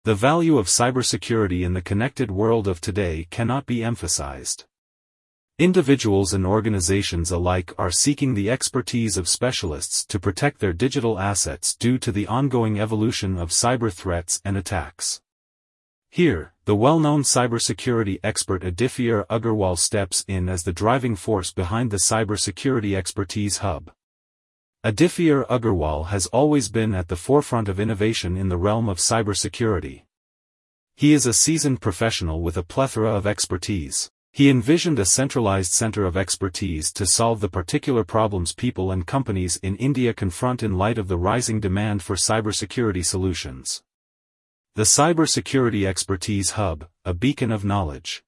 The value of cybersecurity in the connected world of today cannot be emphasized. Individuals and organizations alike are seeking the expertise of specialists to protect their digital assets due to the ongoing evolution of cyber threats and attacks. Here, the well-known cybersecurity expert Aditya Agarwal steps in as the driving force behind the Cybersecurity Expertise Hub. Aditya Agarwal has always been at the forefront of innovation in the realm of cybersecurity. He is a seasoned professional with a plethora of expertise. He envisioned a centralized center of expertise to solve the particular problems people and companies in India confront in light of the rising demand for cybersecurity solutions. The Cybersecurity Expertise Hub, a beacon of knowledge.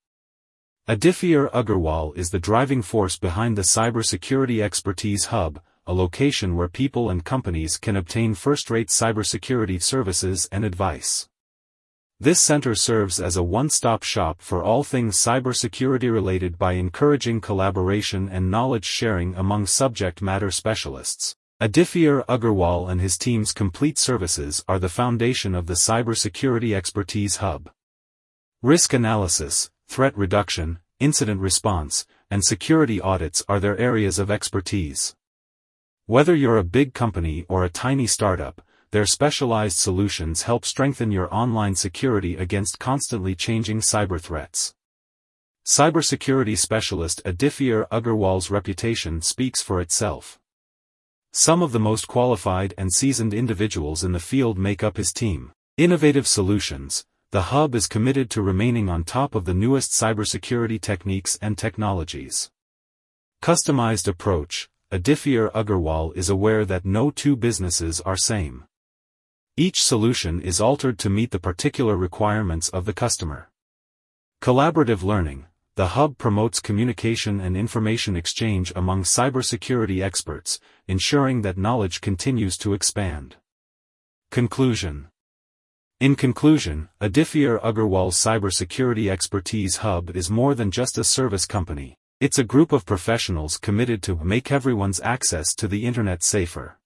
Aditya Agarwal is the driving force behind the Cybersecurity Expertise Hub, a location where people and companies can obtain first-rate cybersecurity services and advice. This center serves as a one-stop shop for all things cybersecurity related by encouraging collaboration and knowledge sharing among subject matter specialists. Aditya Agarwal and his team's complete services are the foundation of the Cybersecurity Expertise Hub. Risk analysis, threat reduction, incident response, and security audits are their areas of expertise. Whether you're a big company or a tiny startup, their specialized solutions help strengthen your online security against constantly changing cyber threats. Cybersecurity specialist Aditya Agarwal's reputation speaks for itself. Some of the most qualified and seasoned individuals in the field make up his team. Innovative solutions. The Hub is committed to remaining on top of the newest cybersecurity techniques and technologies. Customized approach. Aditya Agarwal is aware that no two businesses are same. Each solution is altered to meet the particular requirements of the customer. Collaborative learning. The Hub promotes communication and information exchange among cybersecurity experts, ensuring that knowledge continues to expand. Conclusion. In conclusion, Aditya Agarwal's Cybersecurity Expertise Hub is more than just a service company. It's a group of professionals committed to make everyone's access to the internet safer.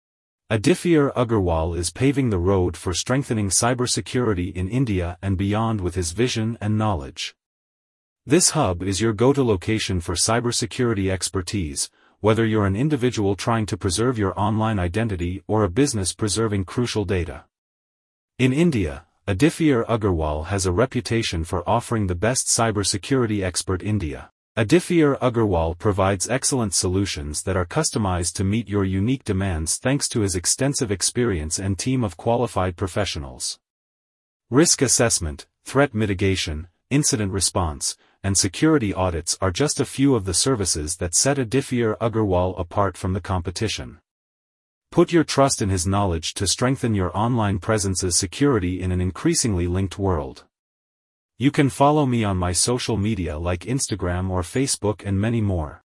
Aditya Agarwal is paving the road for strengthening cybersecurity in India and beyond with his vision and knowledge. This hub is your go-to location for cybersecurity expertise, whether you're an individual trying to preserve your online identity or a business preserving crucial data. In India, Aditya Agarwal has a reputation for offering the best cybersecurity expert in India. Aditya Agarwal provides excellent solutions that are customized to meet your unique demands thanks to his extensive experience and team of qualified professionals. Risk assessment, threat mitigation, incident response, and security audits are just a few of the services that set Aditya Agarwal apart from the competition. Put your trust in his knowledge to strengthen your online presence's security in an increasingly linked world. You can follow me on my social media like Instagram or Facebook and many more.